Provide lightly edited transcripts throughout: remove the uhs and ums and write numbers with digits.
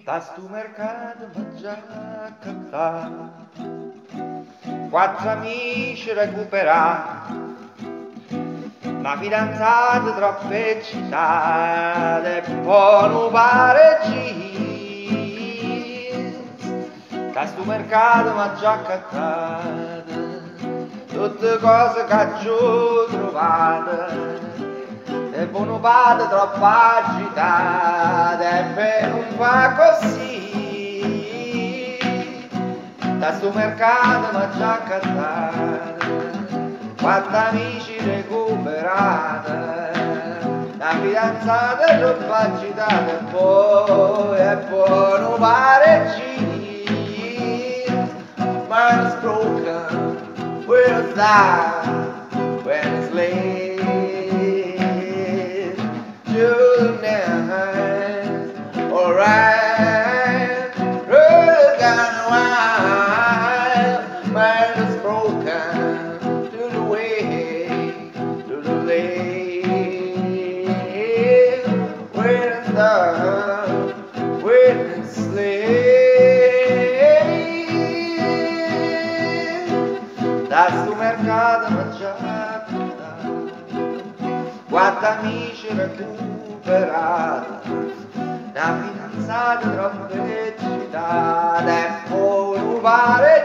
Da stu mercato m'ha già accattato, quattro amici recuperati, una fidanzata troppo eccitata e poi non pare da stu mercato m'ha già accattato, tutte cose che ho trovato. E buono vado troppo agitata e per non fa così da sto mercato m'ha già accattata, quattro amici recuperata, la fidanzata è troppo agitata e poi non pare mine is broken, we'll die when it's late. Alright, road gone wild, mine is broken to the way, to the lake, when it's done, when it's late. Da sto mercato m'ha già accattato, quattro amici recuperati, una fidanzata troppo eccitata e poi un pare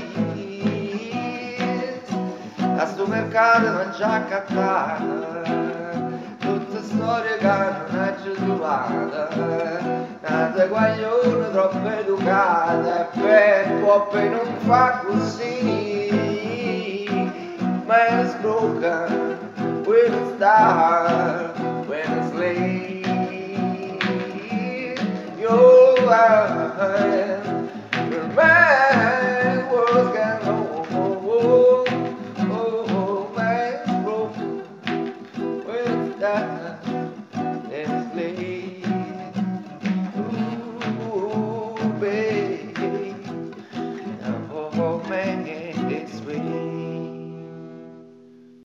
da sto mercato m'ha già accattata, tutte storie che non è già trovata, una guaglione troppo educata e per non fa così, ma è broken. When it's dark, when it's late, your mind was gone home. Oh, man's broken when it's dark and it's late. Ooh, baby.